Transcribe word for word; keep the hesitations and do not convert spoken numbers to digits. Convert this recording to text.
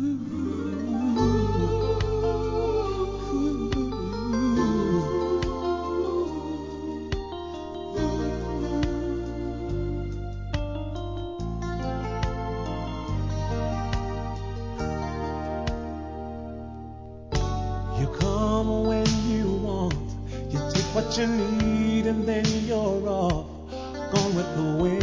You come when you want, you take what you need, and then you're off, gone with the wind.